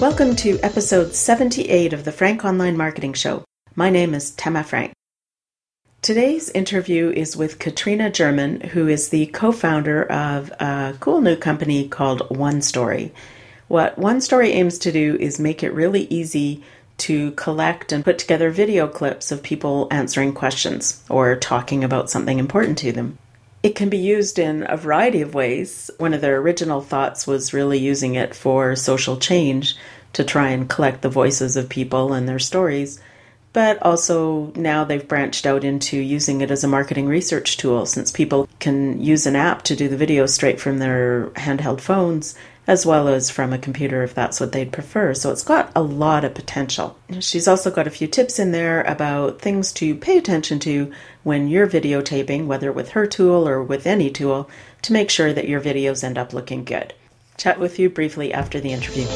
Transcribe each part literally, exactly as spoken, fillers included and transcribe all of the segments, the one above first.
Welcome to episode seventy-eight of the Frank Online Marketing Show. My name is Tema Frank. Today's interview is with Katrina German, who is the co-founder of a cool new company called OneStory. What OneStory aims to do is make it really easy to collect and put together video clips of people answering questions or talking about something important to them. It can be used in a variety of ways. One of their original thoughts was really using it for social change to try and collect the voices of people and their stories. But also now they've branched out into using it as a marketing research tool, since people can use an app to do the video straight from their handheld phones, as well as from a computer if that's what they'd prefer. So it's got a lot of potential. She's also got a few tips in there about things to pay attention to when you're videotaping, whether with her tool or with any tool, to make sure that your videos end up looking good. Chat with you briefly after the interview.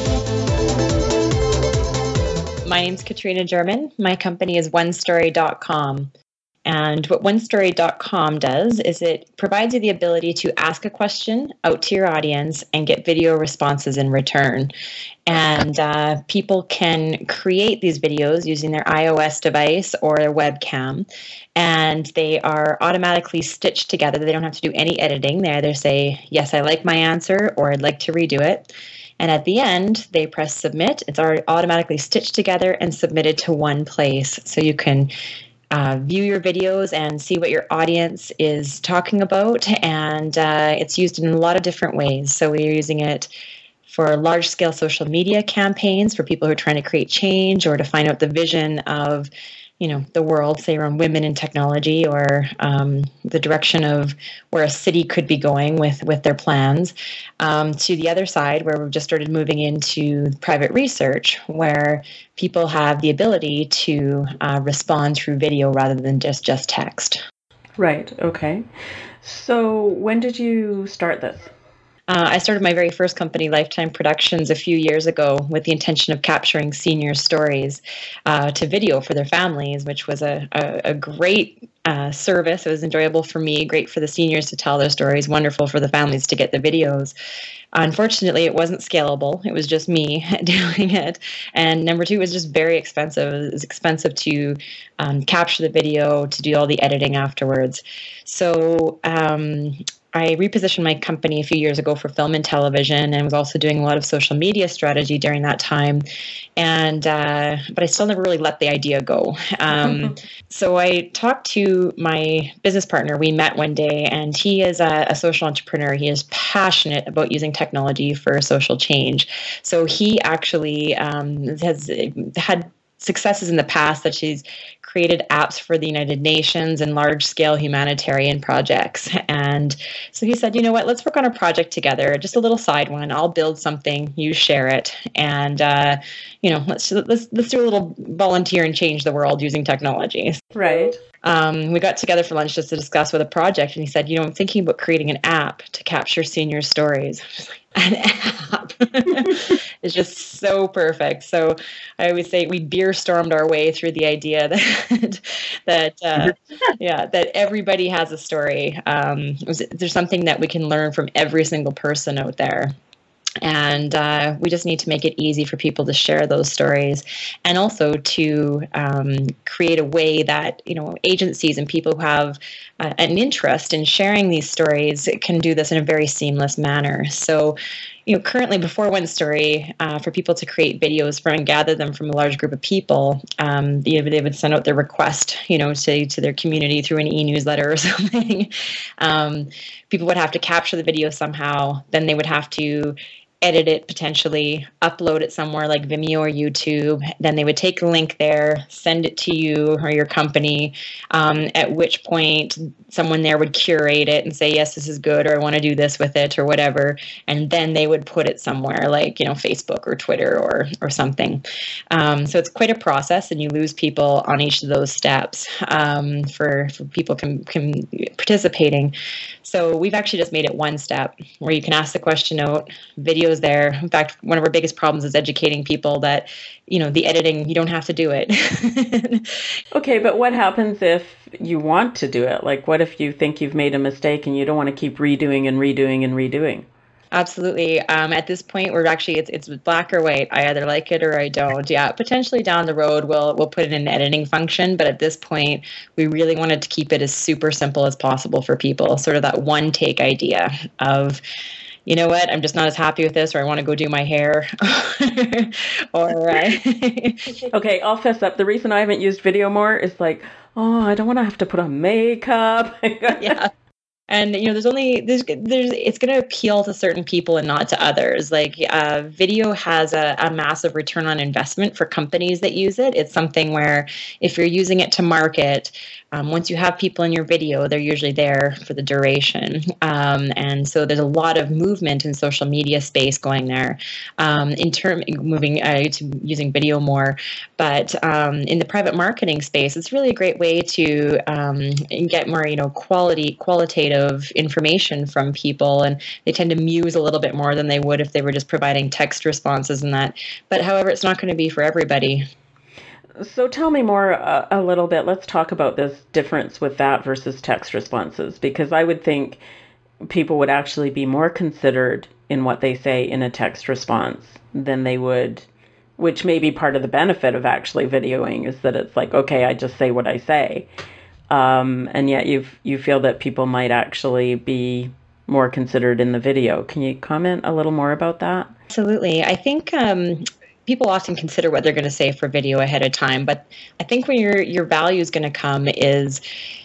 My name's Katrina German. My company is one story dot com. And what one story dot com does is it provides you the ability to ask a question out to your audience and get video responses in return. And uh, people can create these videos using their iOS device or their webcam. And they are automatically stitched together. They don't have to do any editing. They either say, yes, I like my answer, or I'd like to redo it. And at the end, they press submit. It's already automatically stitched together and submitted to one place. So you can uh, view your videos and see what your audience is talking about. And uh, it's used in a lot of different ways. So we're using it for large-scale social media campaigns for people who are trying to create change or to find out the vision of, you know, the world, say around women in technology, or um, the direction of where a city could be going with, with their plans, um, to the other side where we've just started moving into private research, where people have the ability to uh, respond through video rather than just, just text. Right, okay. So when did you start this? Uh, I started my very first company, Lifetime Productions, a few years ago with the intention of capturing senior stories uh, to video for their families, which was a, a, a great uh, service. It was enjoyable for me, great for the seniors to tell their stories, wonderful for the families to get the videos. Unfortunately, it wasn't scalable. It was just me doing it. And number two, it was just very expensive. It was expensive to um, capture the video, to do all the editing afterwards. So um, I repositioned my company a few years ago for film and television, and was also doing a lot of social media strategy during that time. And uh, but I still never really let the idea go. Um, so I talked to my business partner. We met one day, and he is a, a social entrepreneur. He is passionate about using technology for social change. So he actually um, has had successes in the past that she's created apps for the United Nations and large-scale humanitarian projects. And so he said, you know what, let's work on a project together, just a little side one. I'll build something, you share it, and uh, you know, let's let's let's do a little volunteer and change the world using technology. Right. Um, we got together for lunch just to discuss with a project, and he said, you know, I'm thinking about creating an app to capture senior stories. I was like, an app? It's just so perfect. So I always say we beer stormed our way through the idea that that uh, yeah, that everybody has a story. Um, there's something that we can learn from every single person out there. And uh, we just need to make it easy for people to share those stories, and also to um, create a way that, you know, agencies and people who have uh, an interest in sharing these stories can do this in a very seamless manner. So, you know, currently before OneStory, uh, for people to create videos from and gather them from a large group of people, um, you know, they would send out their request, you know, to, to their community through an e-newsletter or something. um, people would have to capture the video somehow. Then they would have to edit it, potentially upload it somewhere like Vimeo or YouTube. Then they would take a link there, send it to you or your company, um, at which point someone there would curate it and say, yes, this is good, or I want to do this with it, or whatever. And then they would put it somewhere like, you know, Facebook or Twitter or or something. Um, so it's quite a process, and you lose people on each of those steps um, for, for people can, can participating. So we've actually just made it one step where you can ask the question out, videos there. In fact, one of our biggest problems is educating people that, you know, the editing, you don't have to do it. Okay, but what happens if you want to do it? Like, what if you think you've made a mistake and you don't want to keep redoing and redoing and redoing? Absolutely. Um, at this point, we're actually it's it's black or white. I either like it or I don't. Yeah, potentially down the road we'll we'll put in an editing function, but at this point, we really wanted to keep it as super simple as possible for people. Sort of that one take idea of, you know what, I'm just not as happy with this, or I want to go do my hair. or uh, okay, I'll fess up. The reason I haven't used video more is like, oh, I don't want to have to put on makeup. yeah. And, you know, there's only, there's, there's, it's going to appeal to certain people and not to others. Like, uh, video has a, a massive return on investment for companies that use it. It's something where if you're using it to market, um, once you have people in your video, they're usually there for the duration. Um, and so there's a lot of movement in social media space going there, um, in term moving uh, to using video more. But um, in the private marketing space, it's really a great way to um, get more, you know, quality, qualitative information from people. And they tend to muse a little bit more than they would if they were just providing text responses and that. But however, it's not going to be for everybody. So tell me more uh, a little bit. Let's talk about this difference with that versus text responses, because I would think people would actually be more considered in what they say in a text response than they would, which may be part of the benefit of actually videoing, is that it's like, okay, I just say what I say. Um, and yet you you feel that people might actually be more considered in the video. Can you comment a little more about that? Absolutely. I think um, people often consider what they're going to say for video ahead of time, but I think where your your value is going to come is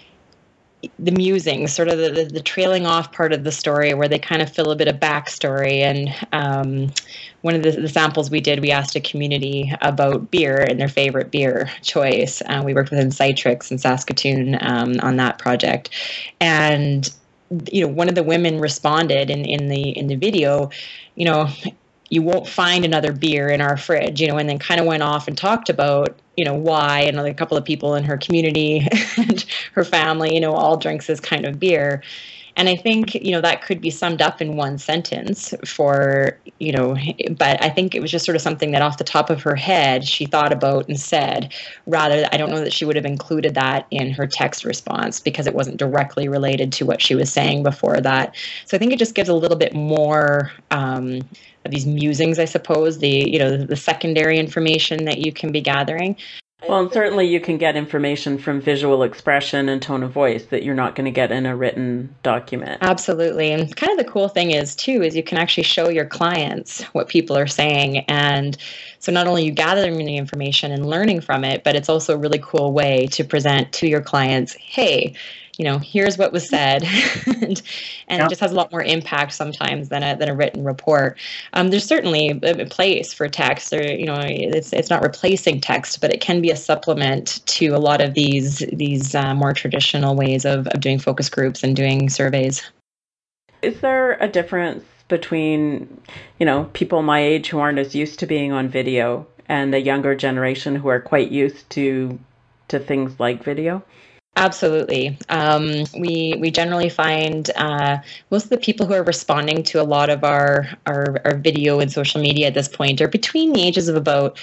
the musing, sort of the, the, the trailing off part of the story where they kind of fill a bit of backstory. And um, one of the, the samples we did, we asked a community about beer and their favorite beer choice. Uh, we worked with Insightrix in Saskatoon um, on that project. And, you know, one of the women responded in, in the in the video, you know, you won't find another beer in our fridge, you know, and then kind of went off and talked about, you know, why, and a couple of people in her community and her family, you know, all drinks this kind of beer. And I think, you know, that could be summed up in one sentence for, you know, but I think it was just sort of something that off the top of her head, she thought about and said, rather, I don't know that she would have included that in her text response because it wasn't directly related to what she was saying before that. So I think it just gives a little bit more um, of these musings, I suppose, the, you know, the secondary information that you can be gathering. Well, and certainly you can get information from visual expression and tone of voice that you're not going to get in a written document. Absolutely. And kind of the cool thing is, too, is you can actually show your clients what people are saying. And so not only are you gathering the information and learning from it, but it's also a really cool way to present to your clients, hey, you know, here's what was said, and, and yeah. It just has a lot more impact sometimes than a than a written report. Um, there's certainly a place for text, or you know, it's it's not replacing text, but it can be a supplement to a lot of these these uh, more traditional ways of, of doing focus groups and doing surveys. Is there a difference between, you know, people my age who aren't as used to being on video and the younger generation who are quite used to to things like video? Absolutely. Um, we we generally find uh, most of the people who are responding to a lot of our, our, our video and social media at this point are between the ages of about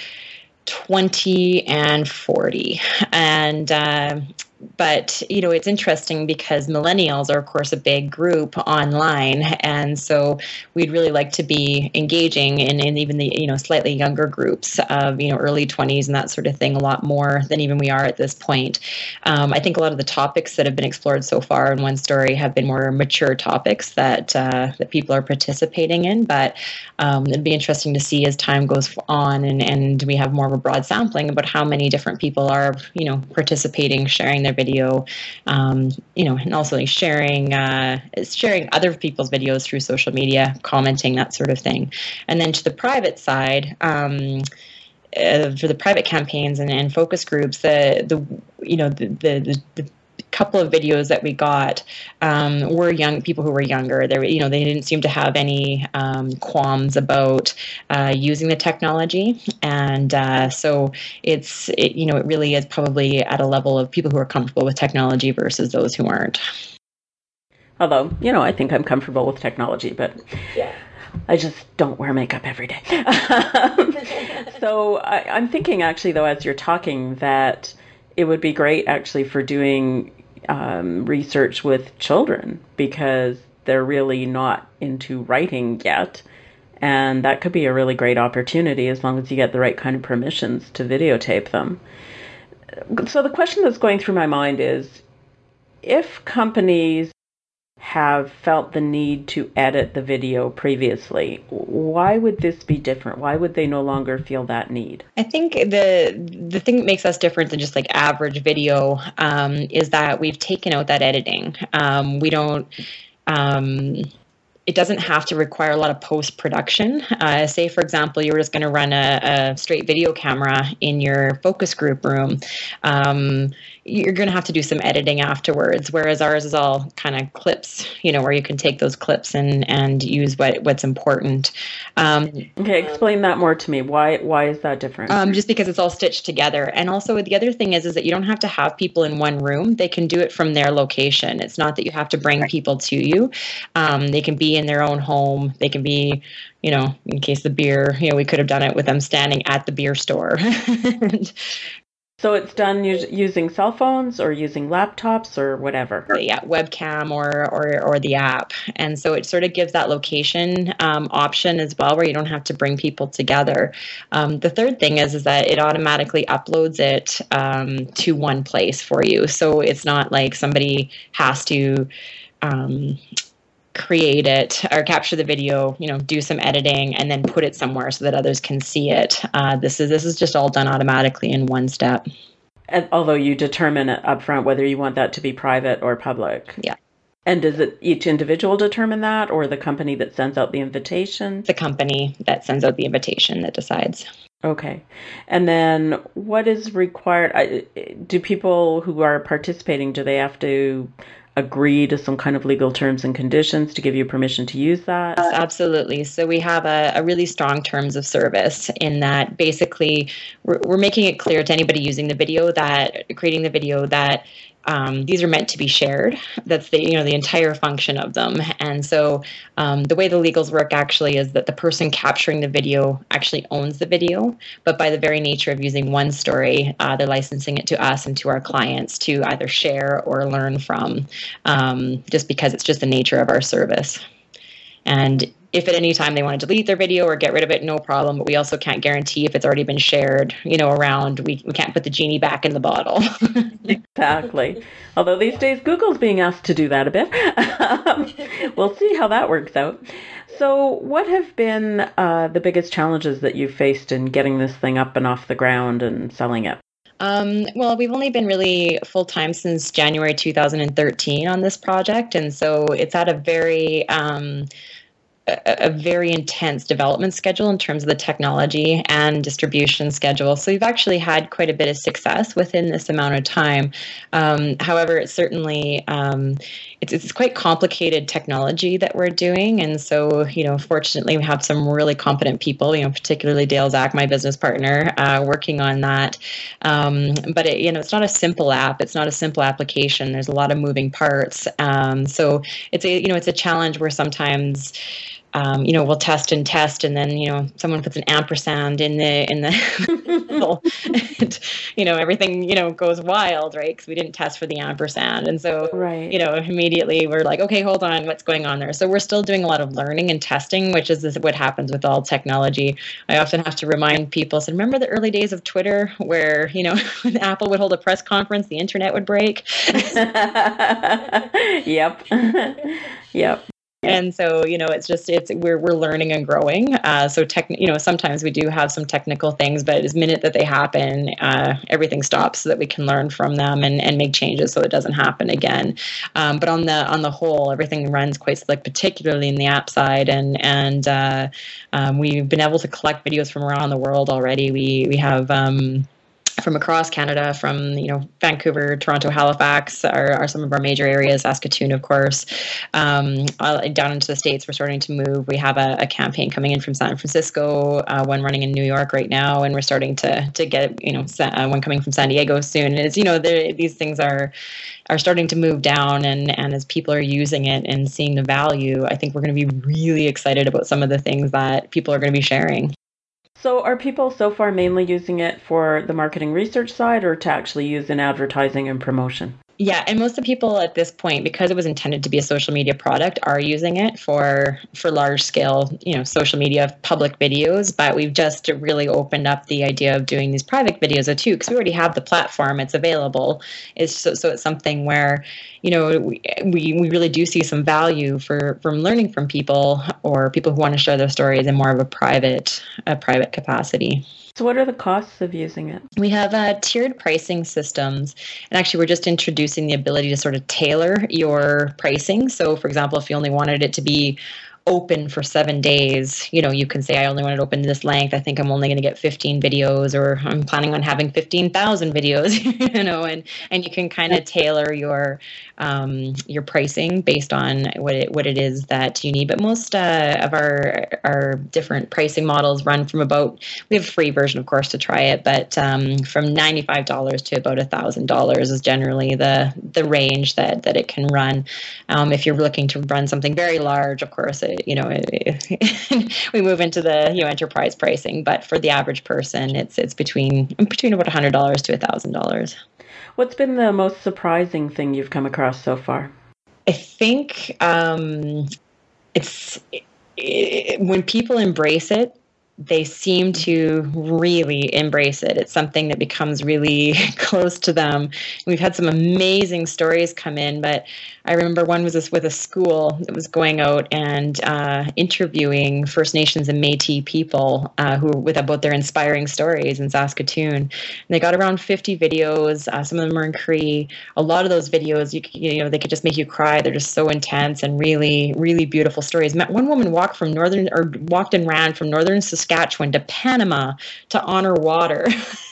twenty and forty. And uh, but, you know, it's interesting because millennials are, of course, a big group online. And so we'd really like to be engaging in, in even the, you know, slightly younger groups of, you know, early twenties and that sort of thing a lot more than even we are at this point. Um, I think a lot of the topics that have been explored so far in One Story have been more mature topics that, uh, that people are participating in. But um, it'd be interesting to see as time goes on and, and we have more of a broad sampling about how many different people are, you know, participating, sharing their video, um, you know, and also like sharing uh, sharing other people's videos through social media, commenting, that sort of thing. And then to the private side, um, uh, for the private campaigns and, and focus groups, the the you know the the, the couple of videos that we got um, were young people who were younger. They were, you know, they didn't seem to have any um, qualms about uh, using the technology, and uh, so it's it, you know it really is probably at a level of people who are comfortable with technology versus those who aren't. Although, you know, I think I'm comfortable with technology, but yeah. I just don't wear makeup every day. So I, I'm thinking actually, though, as you're talking, that it would be great actually for doing um, research with children, because they're really not into writing yet. And that could be a really great opportunity as long as you get the right kind of permissions to videotape them. So the question that's going through my mind is, if companies have felt the need to edit the video previously, why would this be different? Why would they no longer feel that need? I think the the thing that makes us different than just like average video um, is that we've taken out that editing. Um, we don't... Um, It doesn't have to require a lot of post-production. Uh, say, for example, you were just going to run a, a straight video camera in your focus group room. Um, you're going to have to do some editing afterwards, whereas ours is all kind of clips, you know, where you can take those clips and, and use what, what's important. Um, okay, explain that more to me. Why why is that different? Um, just because it's all stitched together. And also the other thing is, is that you don't have to have people in one room. They can do it from their location. It's not that you have to bring people to you. Um, they can be in their own home. They can be, you know, in case the beer, you know, we could have done it with them standing at the beer store. and, So it's done us- using cell phones or using laptops or whatever? Yeah, webcam or, or or the app. And so it sort of gives that location um, option as well, where you don't have to bring people together. Um, the third thing is, is that it automatically uploads it um, to one place for you. So it's not like somebody has to um, create it or capture the video, you know, do some editing and then put it somewhere so that others can see it. Uh, this is this is just all done automatically in one step. And although you determine upfront whether you want that to be private or public. Yeah. And does it each individual determine that, or the company that sends out the invitation? The company that sends out the invitation that decides. Okay. And then what is required? Do people who are participating, do they have to agree to some kind of legal terms and conditions to give you permission to use that? Yes, absolutely. So we have a, a really strong terms of service in that basically we're, we're making it clear to anybody using the video that creating the video that Um, these are meant to be shared. That's the you know the entire function of them. And so um, the way the legals work actually is that the person capturing the video actually owns the video, but by the very nature of using one story, uh, they're licensing it to us and to our clients to either share or learn from, um, just because it's just the nature of our service. And if at any time they want to delete their video or get rid of it, no problem. But we also can't guarantee if it's already been shared, you know, around. We, we can't put the genie back in the bottle. Exactly. Although these days Google's being asked to do that a bit. We'll see how that works out. So what have been uh, the biggest challenges that you've faced in getting this thing up and off the ground and selling it? Um, well, we've only been really full-time since January two thousand thirteen on this project. And so it's at a very... Um, a, a very intense development schedule in terms of the technology and distribution schedule. So we've actually had quite a bit of success within this amount of time. Um, however, it's certainly, um, it's, it's quite complicated technology that we're doing. And so, you know, fortunately we have some really competent people, you know, particularly Dale Zach, my business partner, uh, working on that. Um, but it, you know, it's not a simple app. It's not a simple application. There's a lot of moving parts. Um, so it's a, you know, it's a challenge where sometimes, Um, you know, we'll test and test, and then, you know, someone puts an ampersand in the in the and, you know, everything, you know, goes wild, right? Because we didn't test for the ampersand, and so, right. you know, immediately we're like, okay, hold on, what's going on there? So we're still doing a lot of learning and testing, which is what happens with all technology. I often have to remind people, so remember the early days of Twitter, where, you know, when Apple would hold a press conference, the internet would break. Yep. Yep. And so, you know, it's just, it's, we're, we're learning and growing. Uh, so tech, you know, sometimes we do have some technical things, but the minute that they happen, uh, everything stops so that we can learn from them and, and make changes so it doesn't happen again. Um, but on the, on the whole, everything runs quite slick, particularly in the app side. And, and, uh, um, we've been able to collect videos from around the world already. We, we have, um, from across Canada, from, you know, Vancouver, Toronto, Halifax are, are some of our major areas, Saskatoon, of course. Um, down into the States, we're starting to move. We have a, a campaign coming in from San Francisco, uh, one running in New York right now, and we're starting to to get, you know, uh, one coming from San Diego soon. And it's, you know, these things are are starting to move down, and, and as people are using it and seeing the value, I think we're going to be really excited about some of the things that people are going to be sharing. So are people so far mainly using it for the marketing research side, or to actually use in advertising and promotion? Yeah, and most of the people at this point, because it was intended to be a social media product, are using it for for large scale, you know, social media public videos. But we've just really opened up the idea of doing these private videos too, because we already have the platform; it's available. It's so, so it's something where, you know, we, we we really do see some value for from learning from people or people who want to share their stories in more of a private a private capacity. So what are the costs of using it? We have uh, tiered pricing systems. And actually, we're just introducing the ability to sort of tailor your pricing. So, for example, if you only wanted it to be open for seven days, you know, you can say, I only want it open this length. I think I'm only going to get fifteen videos, or I'm planning on having fifteen thousand videos, you know, and, and you can kind of tailor your um, your pricing based on what it, what it is that you need. But most uh, of our our different pricing models run from about, we have a free version, of course, to try it, but um, from ninety-five dollars to about one thousand dollars is generally the the range that, that it can run. Um, if you're looking to run something very large, of course, it, you know, it, we move into the, you know, enterprise pricing, but for the average person, it's it's between between about one hundred dollars to one thousand dollars. What's been the most surprising thing you've come across so far? I think um, it's it, it, when people embrace it, they seem to really embrace it. It's something that becomes really close to them. We've had some amazing stories come in, but I remember one was this with a school that was going out and uh, interviewing First Nations and Métis people uh, who with about their inspiring stories in Saskatoon. And they got around fifty videos. Uh, some of them are in Cree. A lot of those videos, you you know, they could just make you cry. They're just so intense and really, really beautiful stories. One woman walked from northern or walked and ran from northern Saskatchewan to Panama to honor water.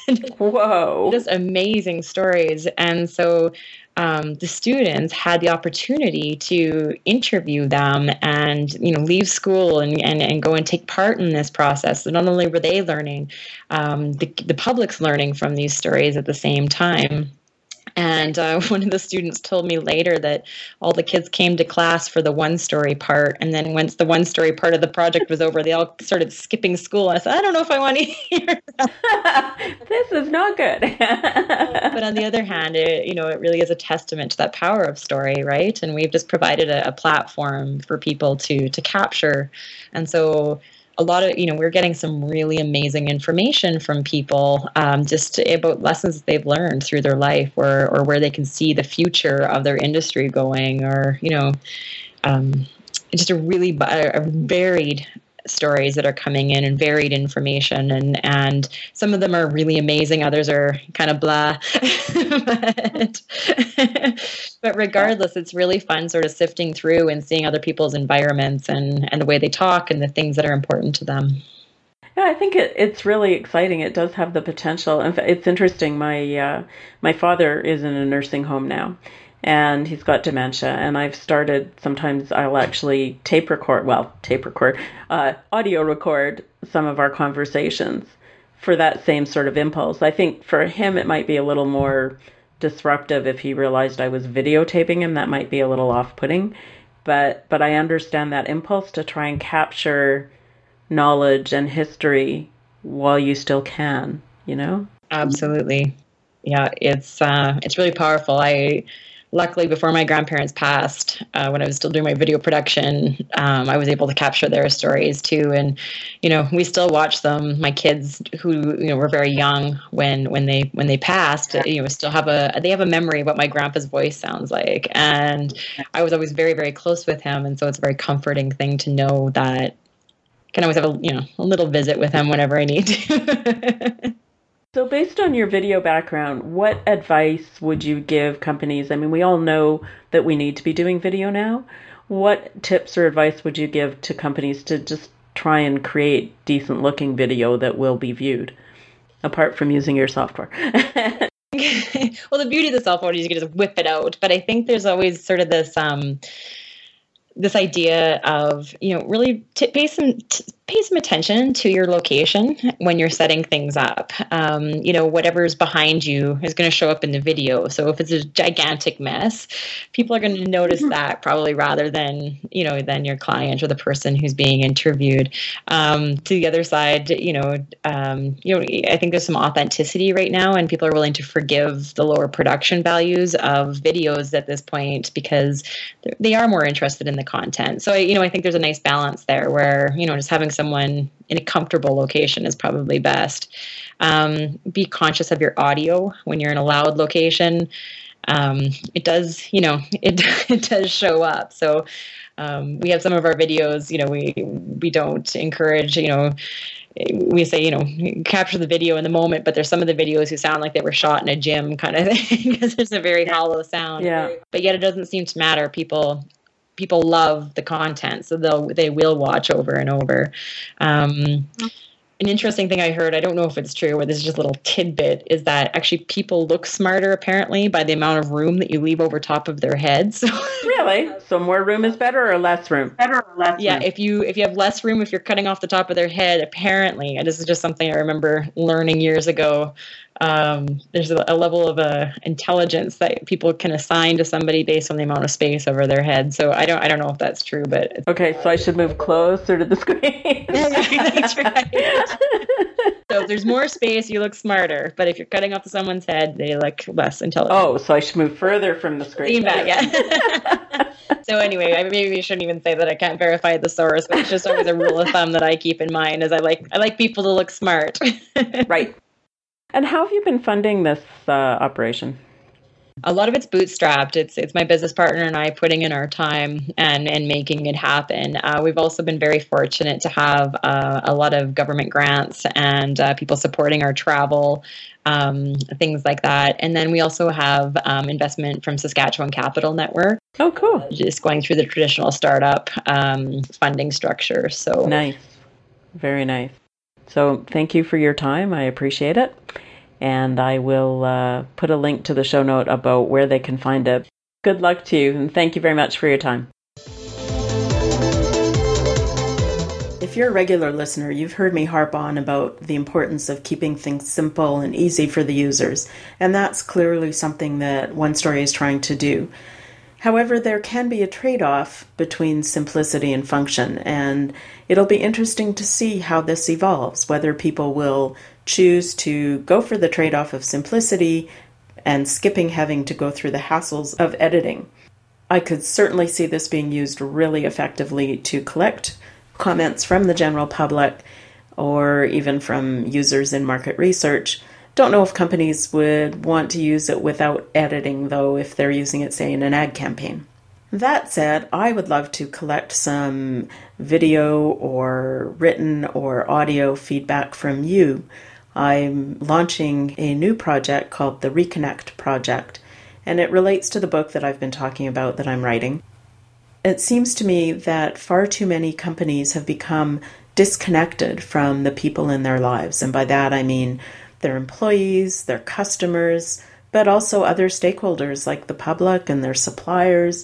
Whoa! Just amazing stories. And so Um, the students had the opportunity to interview them and, you know, leave school and, and, and go and take part in this process. So not only were they learning, um, the, the public's learning from these stories at the same time. And uh, one of the students told me later that all the kids came to class for the one-story part, and then once the one-story part of the project was over, they all started skipping school. I said, I don't know if I want to hear that. This is not good. But on the other hand, it, you know, it really is a testament to that power of story, right? And we've just provided a, a platform for people to to capture. And so a lot of, you know, we're getting some really amazing information from people um, just about lessons that they've learned through their life, or or where they can see the future of their industry going, or, you know, um, just a really a varied stories that are coming in and varied information. And, and some of them are really amazing. Others are kind of blah. but, but regardless, it's really fun sort of sifting through and seeing other people's environments and, and the way they talk and the things that are important to them. Yeah, I think it, it's really exciting. It does have the potential. In fact, it's interesting. My uh, my father is in a nursing home now, and he's got dementia. And I've started, sometimes I'll actually tape record, well, tape record, uh, audio record some of our conversations for that same sort of impulse. I think for him, it might be a little more disruptive if he realized I was videotaping him. That might be a little off-putting. But, but I understand that impulse to try and capture knowledge and history while you still can, you know? Absolutely. Yeah, it's uh, it's really powerful. I luckily, before my grandparents passed, uh, when I was still doing my video production, um, I was able to capture their stories too. And, you know, we still watch them. My kids, who, you know, were very young when when they when they passed, you know, still have a they have a memory of what my grandpa's voice sounds like. And I was always very, very close with him, and so it's a very comforting thing to know that I can always have a, you know, a little visit with him whenever I need to. So based on your video background, what advice would you give companies? I mean, we all know that we need to be doing video now. What tips or advice would you give to companies to just try and create decent looking video that will be viewed, apart from using your software? Well, the beauty of the software is you can just whip it out. But I think there's always sort of this... Um, this idea of, you know, really t- pay some t- pay some attention to your location when you're setting things up. Um, you know, whatever's behind you is going to show up in the video. So if it's a gigantic mess, people are going to notice that probably rather than, you know, than your client or the person who's being interviewed. Um, to the other side, you know, um, you know, I think there's some authenticity right now, and people are willing to forgive the lower production values of videos at this point because they are more interested in the content. So, you know, I think there's a nice balance there where, you know, just having someone in a comfortable location is probably best. Um, be conscious of your audio when you're in a loud location. Um, it does, you know, it, it does show up. So um, we have some of our videos, you know, we, we don't encourage, you know, we say, you know, capture the video in the moment, but there's some of the videos who sound like they were shot in a gym kind of thing because there's a very hollow sound. Yeah. But yet it doesn't seem to matter. People people love the content, so they'll they will watch over and over. Um, an interesting thing I heard, I don't know if it's true or this is just a little tidbit, is that actually people look smarter apparently by the amount of room that you leave over top of their heads. Really? So more room is better or less room? Better or less yeah, room? if you if you have less room, if you're cutting off the top of their head, apparently, and this is just something I remember learning years ago, um, there's a, a level of uh, intelligence that people can assign to somebody based on the amount of space over their head. So I don't I don't know if that's true, but it's, okay, so I should move closer to the screen. That's right. So if there's more space, you look smarter. But if you're cutting off someone's head, they look less intelligent. Oh, so I should move further from the screen. Back, yeah. So anyway, I maybe you shouldn't even say that I can't verify the source, but it's just always a rule of thumb that I keep in mind. Is I like I like people to look smart. Right. And how have you been funding this uh, operation? A lot of it's bootstrapped. It's it's my business partner and I putting in our time and, and making it happen. Uh, we've also been very fortunate to have uh, a lot of government grants and uh, people supporting our travel, um, things like that. And then we also have um, investment from Saskatchewan Capital Network. Oh, cool. Just going through the traditional startup um, funding structure. So nice. Very nice. So thank you for your time. I appreciate it. And I will uh, put a link to the show note about where they can find it. Good luck to you, and thank you very much for your time. If you're a regular listener, you've heard me harp on about the importance of keeping things simple and easy for the users, and that's clearly something that OneStory is trying to do. However, there can be a trade-off between simplicity and function, and it'll be interesting to see how this evolves, whether people will choose to go for the trade-off of simplicity and skipping having to go through the hassles of editing. I could certainly see this being used really effectively to collect comments from the general public or even from users in market research. Don't know if companies would want to use it without editing, though, if they're using it, say, in an ad campaign. That said, I would love to collect some video or written or audio feedback from you. I'm launching a new project called the Reconnect Project, and it relates to the book that I've been talking about that I'm writing. It seems to me that far too many companies have become disconnected from the people in their lives, and by that I mean their employees, their customers, but also other stakeholders like the public and their suppliers.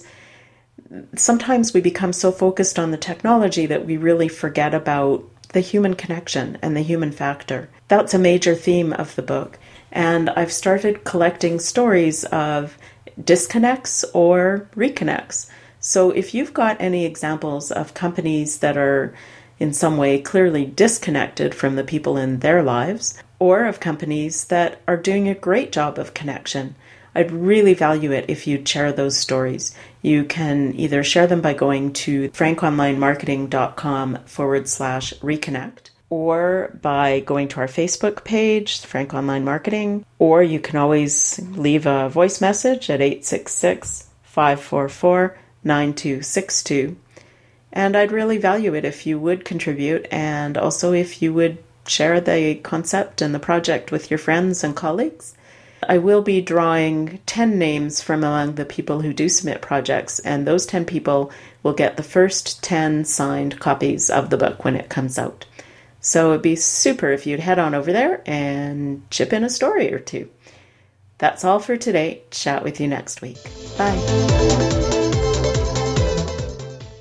Sometimes we become so focused on the technology that we really forget about the human connection and the human factor. That's a major theme of the book. And I've started collecting stories of disconnects or reconnects. So if you've got any examples of companies that are in some way clearly disconnected from the people in their lives, or of companies that are doing a great job of connection, I'd really value it if you'd share those stories. You can either share them by going to frankonlinemarketing.com forward slash reconnect, or by going to our Facebook page, Frank Online Marketing, or you can always leave a voice message at eight six six, five four four, nine two six two. And I'd really value it if you would contribute, and also if you would share the concept and the project with your friends and colleagues. I will be drawing ten names from among the people who do submit projects, and those ten people will get the first ten signed copies of the book when it comes out. So it'd be super if you'd head on over there and chip in a story or two. That's all for today. Chat with you next week. Bye.